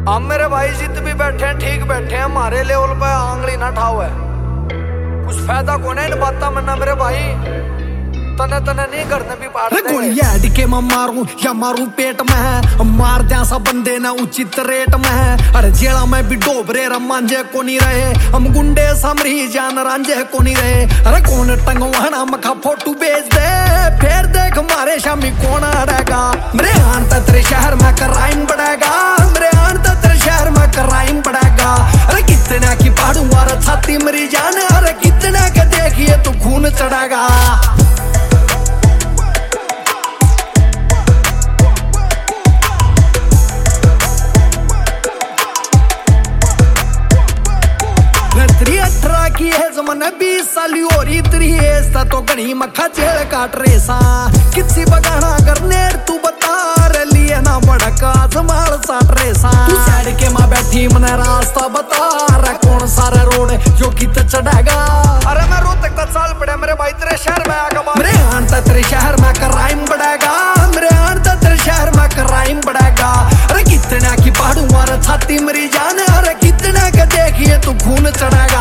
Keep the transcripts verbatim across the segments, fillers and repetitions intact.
हम मेरे भाई जित भी बैठे हैं ठीक बैठे हैं, हमारे लेवल पे आंगली ना ठाओ है। कुछ फायदा कौन है इन बातों में ना मेरे भाई, तने तने नहीं करने भी पार दे। गोलियां अड़ के मैं मारूं या मारूं पेट में है, मार दिया सा बंदे ना उचित रेट में है। अरे जेड़ा में भी डोबरे रमांजे को नहीं रहे, हम गुंडे समरी जान रांझे को नहीं रहे। अरे कौन टंगवाना मखा फोटो बेच दे, फिर देख मारे शामी कौन आड़ेगा। मेरे आन तेरे शहर में क्राइम बढ़ेगा, मेरे आन तेरे शहर में क्राइम बढ़ेगा। अरे कितना की पाड़ू और छाती मरी जान, अरे कितना के देखिए तो खून चढ़ेगा। अठारह की है जमाना बीस साली और इतनी एज था तो गणी मक्खा जेल काट रेसा। किसी बगाना करने तू बता रे लिए ना बड़ा का जमाल साट रेसा। तू साइड के माँ बैठी मने रास्ता बता रे कौन सारा रोड जो कित चढ़ेगा। अरे मैं रोहतक का साल पड़े मेरे भाई तेरे शहर में आगा। मेरे आन तेरे शहर में क्राइम बढ़ेगा, मेरे आन तेरे शहर में क्राइम बढ़ेगा। अरे कितना की पहाड़ू और छाती मरी जान, अरे कितना के देखिए तो खून चढ़ेगा।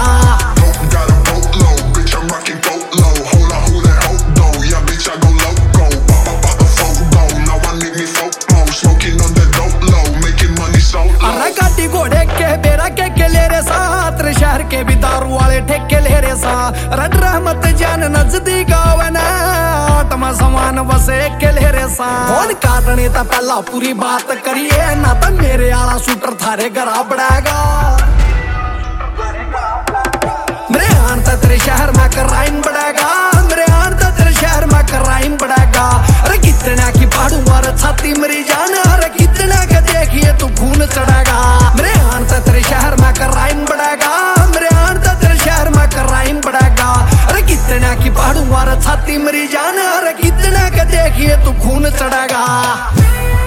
गाड़ी घोड़े के बेरा के के ले रे साथ शहर के भी दारू वाले ठेके ले रे सा। रड रहमत जान नजदीक आवे ना, आत्मा समान बसे के ले रे सा। फोन काटने ता पहला पूरी बात करिए ना, तो मेरे आला शूटर थारे घरा बढ़ेगा। मेरे आन तेरे शहर में क्राइम बढ़ेगा, मेरे आन तेरे शहर में क्राइम बढ़ेगा। अरे कितना की पहाड़ू और छाती मरी जान, अरे कितना के देखिए तो खून चढ़ेगा। मेरे आन तेरे शहर में क्राइम बढ़ेगा, मेरे आन तेरे शहर में क्राइम बढ़ेगा। अरे कितना की पहाड़ू और छाती मरी जान, अरे कितना के देखिए तो खून चढ़ेगा।